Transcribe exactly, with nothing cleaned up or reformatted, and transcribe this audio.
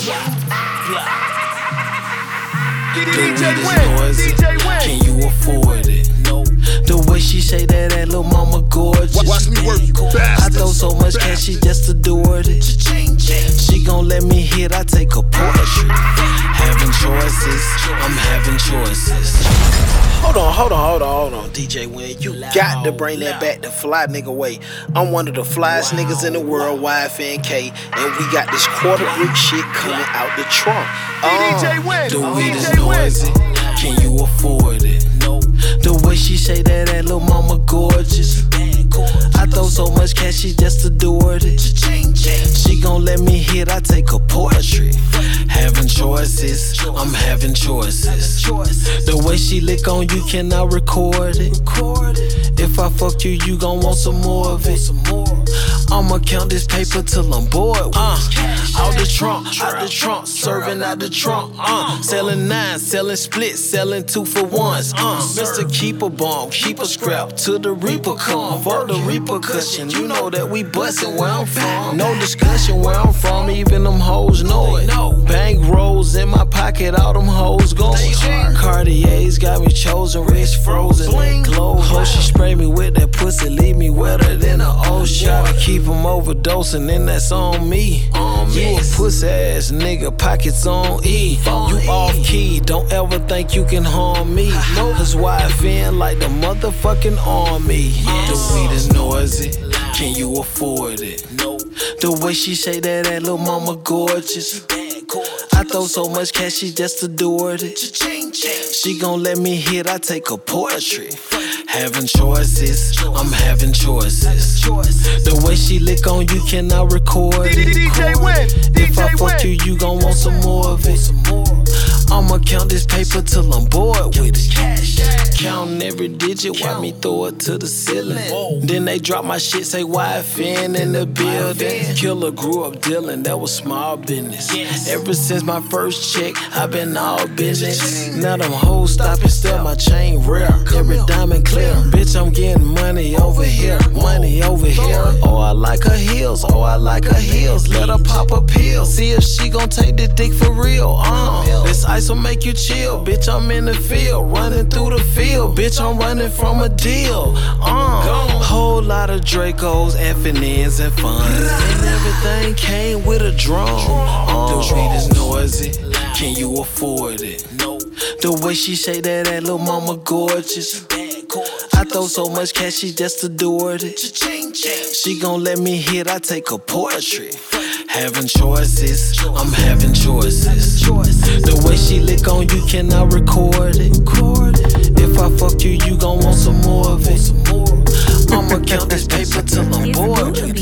The weed is noisy, can you afford it? No. The way she say that, that little mama gorgeous. Watch me work, you I throw so much cash, she just adored it. She gon' let me hit, I take a portrait. Having choices, I'm having choices. Hold on, hold on, hold on, hold on, D J Win. You got to bring that back the fly nigga way. I'm one of the flyest niggas in the world, Y F N K, and we got this quarter brick shit coming out the trunk. Uh, the weed is noisy, can you afford it? No. The way she say that, that little mama gorgeous. I throw so much cash, she just adored it. She gon' let me hit, I take a portrait. Having choices, I'm having choices. The way she lick on you, cannot record it. If I fuck you, you gon' want some more of it. I'ma count this paper till I'm bored. Uh, out the trunk, out the trunk, serving out the trunk. Uh, selling nine, selling splits, selling two for ones. Uh, Mister Keep a bomb, keep a scrap till the reaper come. For the repercussion, you know that we bustin' where I'm from. No discussion where I'm from, even them hoes know it. Bank rolls in my pocket, all them hoes going. Cartier's got me chosen, wrist frozen, glow. Oh, she spray me with that pussy, leave me wetter than an ocean. I keep them overdosing, and that's on me. You a pussy ass nigga, pockets on E. You off key, don't ever think you can harm me. Cause Y F N like the motherfucking army. The weed is noisy, can you afford it? No. The way she say that, that little mama gorgeous. I throw so much cash, she just adored it. She gon' let me hit, I take a portrait. Having choices, I'm having choices. The way she lick on you, cannot record it. If I fuck you, you gon' want some more of it. I'ma count this paper till I'm bored with it. Counting every digit, why me throw it to the ceiling? Then they drop my shit, say Y F N in the building. Killer grew up dealing, that was small business. Ever since my first check, I been all business. Now them hoes stop and steal my chain rare. Every diamond clear, bitch, I'm getting money over here, money over here. Oh, I like her heels, oh, I like her heels. Let her pop a pill, see if she gon' take the dick for real. Uh, this ice will make you chill, bitch, I'm in the field, running through the field, bitch, I'm running from a deal. Uh, whole lot of Dracos, F and N's and funds, and everything came with a drum. Uh, the weed is noisy, can you afford it? No. The way she say that, that little mama gorgeous. I throw so much cash, she just adored it. She gon' let me hit, I take a portrait. Having choices, I'm having choices. The way she lick on you, cannot record it. If I fuck you, you gon' want some more of it. I'ma count this paper till I'm bored with it.